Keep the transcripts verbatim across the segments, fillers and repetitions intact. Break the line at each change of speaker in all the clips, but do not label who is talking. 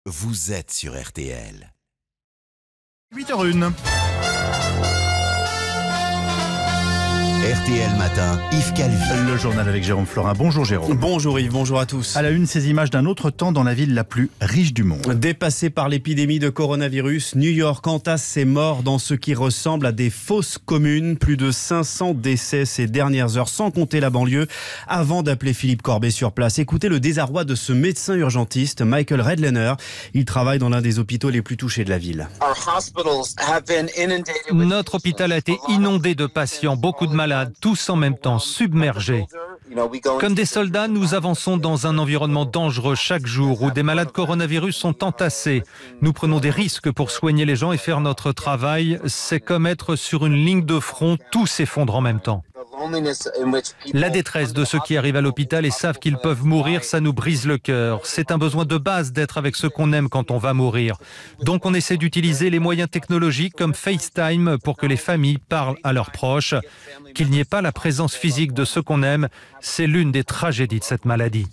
vous êtes sur R T L.
huit heures zéro un.
R T L Matin, Yves Calvi.
Le journal avec Jérôme Florin. Bonjour Jérôme.
Bonjour Yves, bonjour à tous.
À la une, ces images d'un autre temps dans la ville la plus riche du monde.
Dépassé par l'épidémie de coronavirus, New York entasse ses morts dans ce qui ressemble à des fosses communes. Plus de cinq cents décès ces dernières heures, sans compter la banlieue. Avant d'appeler Philippe Corbet sur place, écoutez le désarroi de ce médecin urgentiste, Michael Redlener. Il travaille dans l'un des hôpitaux les plus touchés de la ville.
Notre hôpital a été inondé de patients, beaucoup de malades, tous en même temps, submergés. Comme des soldats, nous avançons dans un environnement dangereux chaque jour où des malades coronavirus sont entassés. Nous prenons des risques pour soigner les gens et faire notre travail. C'est comme être sur une ligne de front, tout s'effondre en même temps. La détresse de ceux qui arrivent à l'hôpital et savent qu'ils peuvent mourir, ça nous brise le cœur. C'est un besoin de base d'être avec ceux qu'on aime quand on va mourir. Donc on essaie d'utiliser les moyens technologiques comme FaceTime pour que les familles parlent à leurs proches. Qu'il n'y ait pas la présence physique de ceux qu'on aime, c'est l'une des tragédies de cette maladie.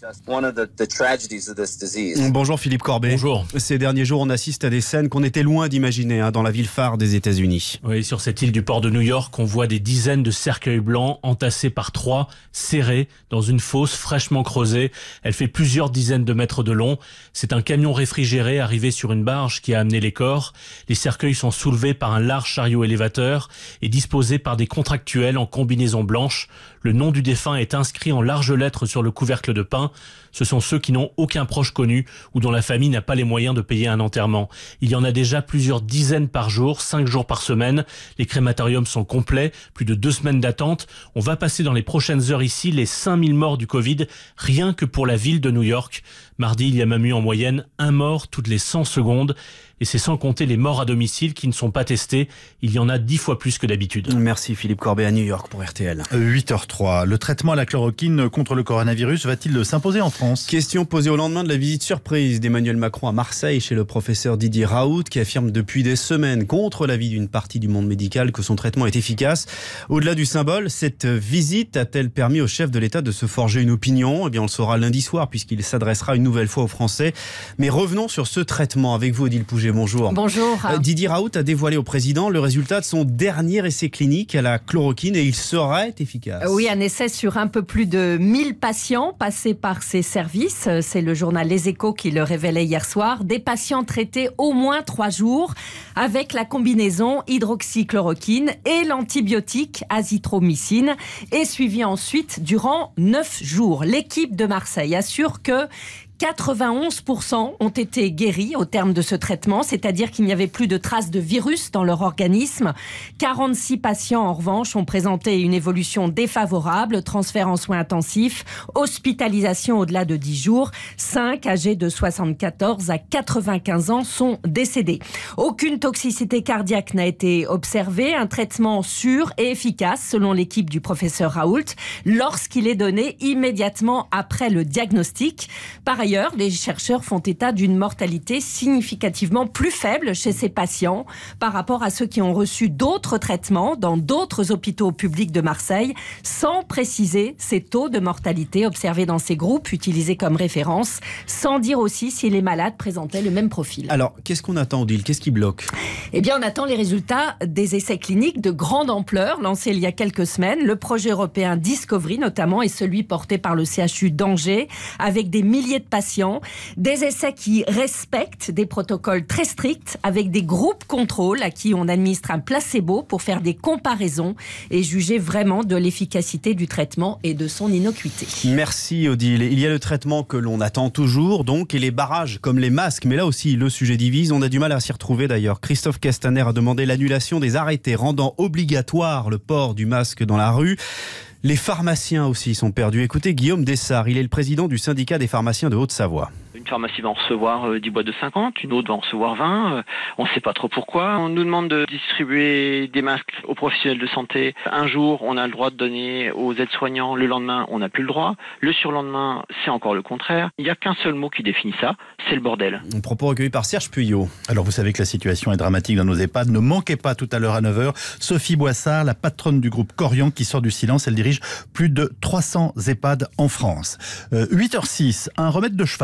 Bonjour Philippe Corbet.
Bonjour.
Ces derniers jours, on assiste à des scènes qu'on était loin d'imaginer hein, dans la ville phare des États-Unis.
Oui, sur cette île du port de New York, on voit des dizaines de cercueils blancs entassés par trois, serrés dans une fosse fraîchement creusée. Elle fait plusieurs dizaines de mètres de long. C'est un camion réfrigéré arrivé sur une barge qui a amené les corps. Les cercueils sont soulevés par un large chariot élévateur et disposés par des contractuels en combinaison blanche. Le nom du défunt est inscrit en larges lettres sur le couvercle de pin. Ce sont ceux qui n'ont aucun proche connu ou dont la famille n'a pas les moyens de payer un enterrement. Il y en a déjà plusieurs dizaines par jour, cinq jours par semaine. Les crématoriums sont complets, plus de deux semaines d'attente. On va passer dans les prochaines heures ici les cinq mille morts du Covid, rien que pour la ville de New York. Mardi, il y a même eu en moyenne un mort toutes les cent secondes. Et c'est sans compter les morts à domicile qui ne sont pas testés. Il y en a dix fois plus que d'habitude.
Merci Philippe Corbet à New York pour R T L.
huit heures zéro trois. Le traitement à la chloroquine contre le coronavirus va-t-il s'imposer en France ?
Question posée au lendemain de la visite surprise d'Emmanuel Macron à Marseille chez le professeur Didier Raoult qui affirme depuis des semaines contre l'avis d'une partie du monde médical que son traitement est efficace. Au-delà du symbole, cette visite a-t-elle permis au chef de l'État de se forger une opinion ? Eh bien, on le saura lundi soir puisqu'il s'adressera une nouvelle fois aux Français. Mais revenons sur ce traitement avec vous, Odile Pouget. Bonjour.
Bonjour.
Euh, Didier Raoult a dévoilé au président le résultat de son dernier essai clinique à la chloroquine et il serait efficace.
Oui, un essai sur un peu plus de mille patients passés par ses services. C'est le journal Les Échos qui le révélait hier soir. Des patients traités au moins trois jours avec la combinaison hydroxychloroquine et l'antibiotique azithromycine et suivis ensuite durant neuf jours. L'équipe de Marseille assure que quatre-vingt-onze pour cent ont été guéris au terme de ce traitement, c'est-à-dire qu'il n'y avait plus de traces de virus dans leur organisme. quarante-six patients, en revanche, ont présenté une évolution défavorable, transfert en soins intensifs, hospitalisation au-delà de dix jours. cinq, âgés de soixante-quatorze à quatre-vingt-quinze ans, sont décédés. Aucune toxicité cardiaque n'a été observée. Un traitement sûr et efficace, selon l'équipe du professeur Raoult, lorsqu'il est donné immédiatement après le diagnostic. Par ailleurs, les chercheurs font état d'une mortalité significativement plus faible chez ces patients par rapport à ceux qui ont reçu d'autres traitements dans d'autres hôpitaux publics de Marseille, sans préciser ces taux de mortalité observés dans ces groupes utilisés comme référence, sans dire aussi si les malades présentaient le même profil.
Alors, qu'est-ce qu'on attend, Odile ? Qu'est-ce qui bloque ?
Eh bien, on attend les résultats des essais cliniques de grande ampleur lancés il y a quelques semaines. Le projet européen Discovery, notamment, et celui porté par le C H U d'Angers, avec des milliers de patients, des essais qui respectent des protocoles très stricts avec des groupes contrôle à qui on administre un placebo pour faire des comparaisons et juger vraiment de l'efficacité du traitement et de son innocuité.
Merci Odile. Il y a le traitement que l'on attend toujours donc et les barrages comme les masques, mais là aussi le sujet divise, on a du mal à s'y retrouver d'ailleurs. Christophe Castaner a demandé l'annulation des arrêtés rendant obligatoire le port du masque dans la rue. Les pharmaciens aussi sont perdus. Écoutez Guillaume Dessart, il est le président du syndicat des pharmaciens de Haute-Savoie.
Une pharmacie va en recevoir euh, dix boîtes de cinquante, une autre va en recevoir vingt. Euh, on ne sait pas trop pourquoi. On nous demande de distribuer des masques aux professionnels de santé. Un jour, on a le droit de donner aux aides-soignants. Le lendemain, on n'a plus le droit. Le surlendemain, c'est encore le contraire. Il n'y a qu'un seul mot qui définit ça, c'est le bordel.
Un propos recueilli par Serge Puyot.
Alors vous savez que la situation est dramatique dans nos EHPAD. Ne manquez pas tout à l'heure à neuf heures Sophie Boissard, la patronne du groupe Corian qui sort du silence. Elle dirige plus de trois cents EHPAD en France. Euh, huit heures zéro six, un remède de cheval hein, pour sauver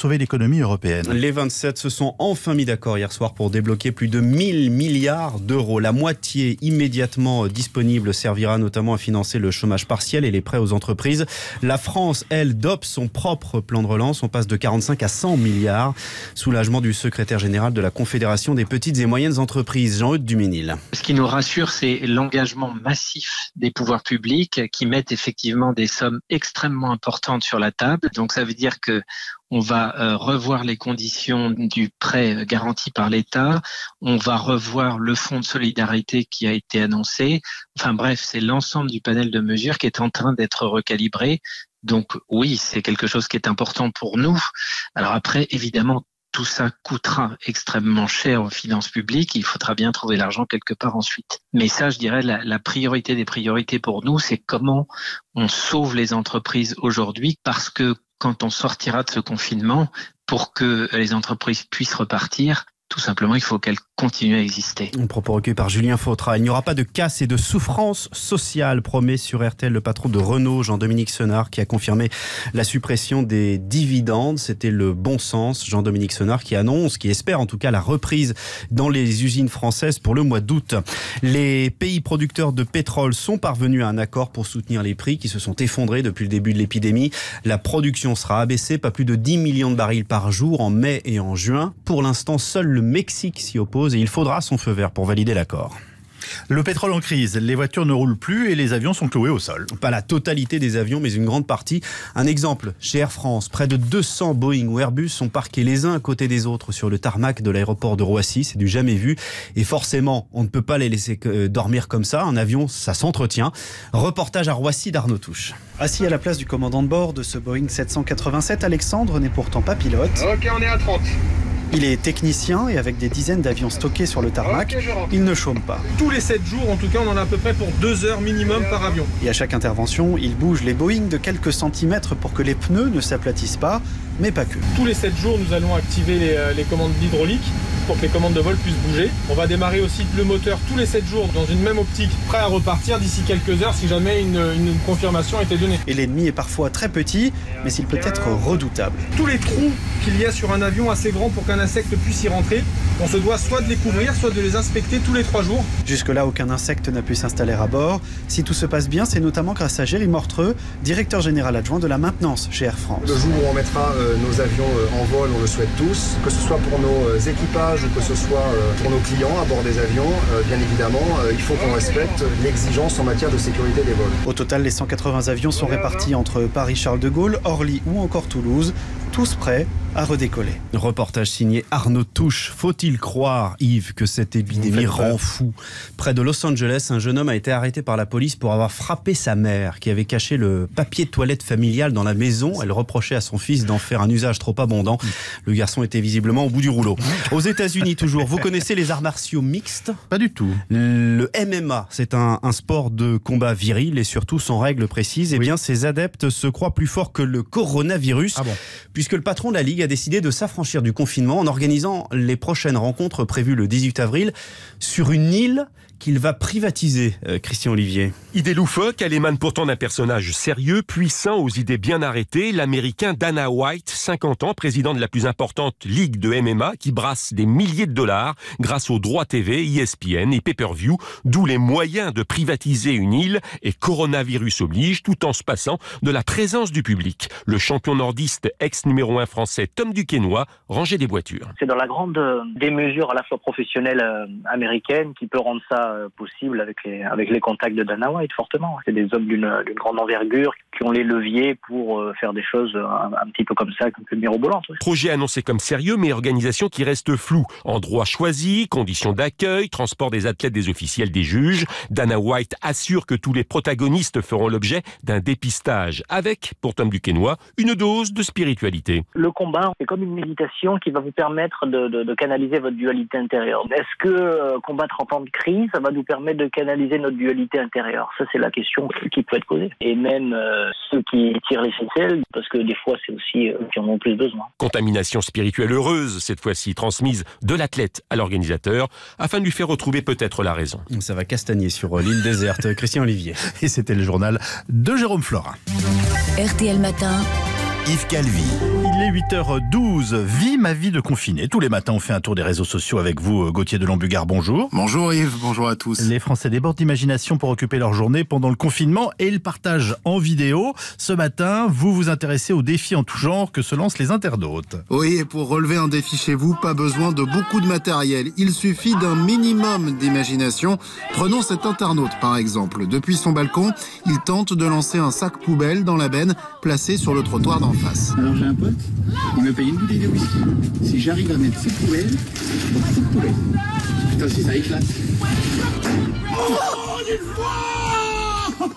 sauver l'économie européenne.
Les vingt-sept se sont enfin mis d'accord hier soir pour débloquer plus de mille milliards d'euros. La moitié immédiatement disponible servira notamment à financer le chômage partiel et les prêts aux entreprises. La France, elle, dope son propre plan de relance. On passe de quarante-cinq à cent milliards. Soulagement du secrétaire général de la Confédération des petites et moyennes entreprises, Jean-Eudes Duménil.
Ce qui nous rassure, c'est l'engagement massif des pouvoirs publics qui mettent effectivement des sommes extrêmement importantes sur la table. Donc ça veut dire que on va euh, revoir les conditions du prêt garanti par l'État. On va revoir le fonds de solidarité qui a été annoncé. Enfin bref, c'est l'ensemble du panel de mesures qui est en train d'être recalibré. Donc oui, c'est quelque chose qui est important pour nous. Alors après, évidemment, tout ça coûtera extrêmement cher aux finances publiques. Il faudra bien trouver l'argent quelque part ensuite. Mais ça, je dirais, la, la priorité des priorités pour nous, c'est comment on sauve les entreprises aujourd'hui, parce que quand on sortira de ce confinement, pour que les entreprises puissent repartir, tout simplement, il faut qu'elles continuent à exister.
Un propos recueilli par Julien Fautra. Il n'y aura pas de casse et de souffrance sociale, promet sur R T L le patron de Renault, Jean-Dominique Senard, qui a confirmé la suppression des dividendes. C'était le bon sens. Jean-Dominique Senard qui annonce, qui espère en tout cas la reprise dans les usines françaises pour le mois d'août. Les pays producteurs de pétrole sont parvenus à un accord pour soutenir les prix qui se sont effondrés depuis le début de l'épidémie. La production sera abaissée, pas plus de dix millions de barils par jour en mai et en juin. Pour l'instant, seul le Mexique s'y oppose et il faudra son feu vert pour valider l'accord.
Le pétrole en crise, les voitures ne roulent plus et les avions sont cloués au sol.
Pas la totalité des avions, mais une grande partie. Un exemple, chez Air France, près de deux cents Boeing ou Airbus sont parqués les uns à côté des autres sur le tarmac de l'aéroport de Roissy. C'est du jamais vu. Et forcément, on ne peut pas les laisser dormir comme ça. Un avion, ça s'entretient. Reportage à Roissy d'Arnaud Touche.
Assis à la place du commandant de bord de ce Boeing sept cent quatre-vingt-sept, Alexandre n'est pourtant pas pilote.
Ok, on est à trente.
Il est technicien et avec des dizaines d'avions stockés sur le tarmac, okay, il ne chôme pas.
Tous les sept jours, en tout cas, on en a à peu près pour deux heures minimum par avion.
Et à chaque intervention, il bouge les Boeing de quelques centimètres pour que les pneus ne s'aplatissent pas, mais pas que.
Tous les sept jours, nous allons activer les, les commandes d'hydraulique pour que les commandes de vol puissent bouger. On va démarrer aussi le moteur tous les sept jours dans une même optique, prêt à repartir d'ici quelques heures si jamais une, une confirmation était donnée.
Et l'ennemi est parfois très petit, mais il peut être redoutable.
Tous les trous qu'il y a sur un avion assez grand pour qu'un insecte puisse y rentrer, on se doit soit de les couvrir, soit de les inspecter tous les trois jours.
Jusque-là, aucun insecte n'a pu s'installer à bord. Si tout se passe bien, c'est notamment grâce à Géry Mortreux, directeur général adjoint de la maintenance chez Air France.
Le jour où on mettra euh, nos avions euh, en vol, on le souhaite tous, que ce soit pour nos euh, équipages ou que ce soit euh, pour nos clients à bord des avions, euh, bien évidemment, euh, il faut qu'on respecte l'exigence en matière de sécurité des vols.
Au total, les cent quatre-vingts avions sont répartis entre Paris-Charles de Gaulle, Orly ou encore Toulouse, tous prêts à redécoller.
Reportage signé Arnaud Touche. Faut-il croire, Yves, que cette épidémie rend fou ? Près de Los Angeles, un jeune homme a été arrêté par la police pour avoir frappé sa mère, qui avait caché le papier de toilette familial dans la maison. Elle reprochait à son fils d'en faire un usage trop abondant. Le garçon était visiblement au bout du rouleau. Aux États-Unis, toujours, vous connaissez les arts martiaux mixtes ?
Pas du tout.
Le M M A, c'est un, un sport de combat viril et surtout sans règles précises. Eh oui. bien, ses adeptes se croient plus forts que le coronavirus,
ah bon.
puisque le patron de la Ligue a décidé de s'affranchir du confinement en organisant les prochaines rencontres prévues le dix-huit avril sur une île qu'il va privatiser, euh, Christian Olivier.
Idée loufoque, elle émane pourtant d'un personnage sérieux, puissant, aux idées bien arrêtées, l'américain Dana White, cinquante ans, président de la plus importante ligue de M M A, qui brasse des milliers de dollars grâce aux droits T V, E S P N et Pay-Per-View, d'où les moyens de privatiser une île et coronavirus oblige, tout en se passant de la présence du public. Le champion nordiste, ex-numéro un français Tom Duquesnoy, rangeait des voitures.
C'est dans la grande démesure à la fois professionnelle euh, américaine qui peut rendre ça possible avec les, avec les contacts de Dana White, fortement. C'est des hommes d'une, d'une grande envergure qui ont les leviers pour faire des choses un, un petit peu comme ça, un peu mirobolantes. Oui.
Projet annoncé comme sérieux, mais organisation qui reste floue. Endroit choisi, conditions d'accueil, transport des athlètes, des officiels, des juges. Dana White assure que tous les protagonistes feront l'objet d'un dépistage avec, pour Tom Duquesnoy, une dose de spiritualité.
Le combat, c'est comme une méditation qui va vous permettre de, de, de canaliser votre dualité intérieure. Est-ce que euh, combattre en temps de crise, ça va nous permettre de canaliser notre dualité intérieure? Ça, c'est la question qui peut être posée. Et même euh, ceux qui tirent les ficelles, parce que des fois, c'est aussi eux qui en ont plus besoin.
Contamination spirituelle heureuse, cette fois-ci, transmise de l'athlète à l'organisateur, afin de lui faire retrouver peut-être la raison.
Ça va castagner sur l'île déserte. Christian Olivier.
Et c'était le journal de Jérôme Florin.
R T L Matin.
Yves Calvi.
Il est huit heures douze, vie ma vie de confiné. Tous les matins, on fait un tour des réseaux sociaux avec vous, Gauthier de Lambugard, bonjour.
Bonjour Yves, bonjour à tous.
Les Français débordent d'imagination pour occuper leur journée pendant le confinement et ils partagent en vidéo. Ce matin, vous vous intéressez aux défis en tout genre que se lancent les internautes.
Oui, et pour relever un défi chez vous, pas besoin de beaucoup de matériel. Il suffit d'un minimum d'imagination. Prenons cet internaute par exemple. Depuis son balcon, il tente de lancer un sac poubelle dans la benne placé sur le trottoir d'en face.
Alors j'ai un pote, il me paye une bouteille de whisky. Si j'arrive à mettre cette poubelle, cette poubelle. Putain, si ça éclate. Oh, une fois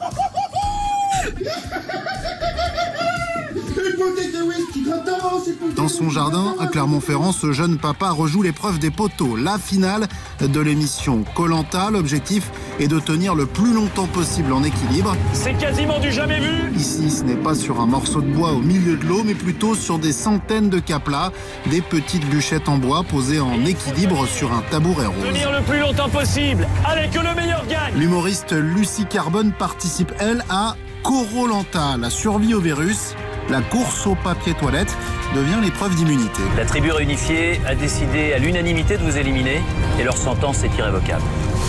une bouteille de whisky,
dans son jardin, à Clermont-Ferrand, ce jeune papa rejoue l'épreuve des poteaux. La finale de l'émission Koh-Lanta. L'objectif est de tenir le plus longtemps possible en équilibre.
C'est quasiment du jamais vu.
Ici, ce n'est pas sur un morceau de bois au milieu de l'eau, mais plutôt sur des centaines de caplas, des petites bûchettes en bois posées en équilibre sur un tabouret rose.
Tenir le plus longtemps possible. Allez, que le meilleur gagne.
L'humoriste Lucie Carbone participe, elle, à Koh-Lanta, la survie au virus. La course au papier toilette devient l'épreuve d'immunité.
La tribu réunifiée a décidé à l'unanimité de vous éliminer et leur sentence est irrévocable.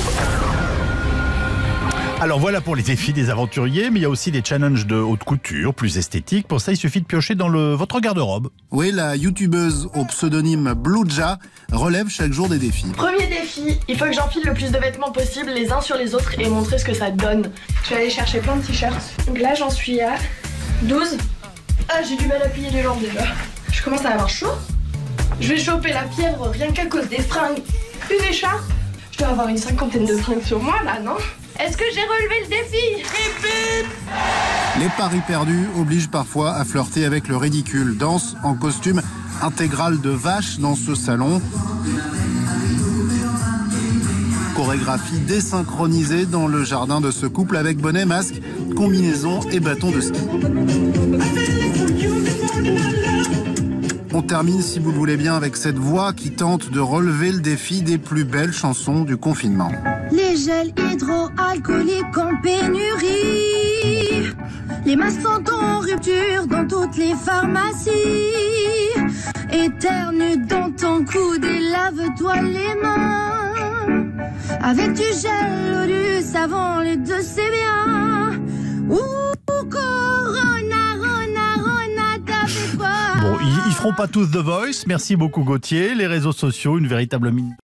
Alors voilà pour les défis des aventuriers, mais il y a aussi des challenges de haute couture, plus esthétiques. Pour ça, il suffit de piocher dans le, votre garde-robe.
Oui, la youtubeuse au pseudonyme Bluja relève chaque jour des défis.
Premier défi, il faut que j'enfile le plus de vêtements possible les uns sur les autres et montrer ce que ça donne. Je vais aller chercher plein de t-shirts. Donc là, j'en suis à douze. Ah, j'ai du mal à plier les jambes déjà. Je commence à avoir chaud. Je vais choper la fièvre rien qu'à cause des fringues. Une écharpe. Je dois avoir une cinquantaine de fringues sur moi là, non? Est-ce que j'ai relevé le défi? Hip hip.
Les paris perdus obligent parfois à flirter avec le ridicule. Danse en costume intégral de vache dans ce salon. Chorégraphie désynchronisée dans le jardin de ce couple avec bonnet, masque, combinaison et bâton de ski. On termine, si vous le voulez bien, avec cette voix qui tente de relever le défi des plus belles chansons du confinement.
Les gels hydroalcooliques en pénurie. Les masques sont en rupture dans toutes les pharmacies. Éternue dans ton coude et lave-toi les mains. Avec du gel ou du savon, les deux c'est bien. Ouh, corona, rona, rona, t'as fait quoi?
Bon, ils, ils feront pas tous The Voice. Merci beaucoup Gauthier. Les réseaux sociaux, une véritable mine.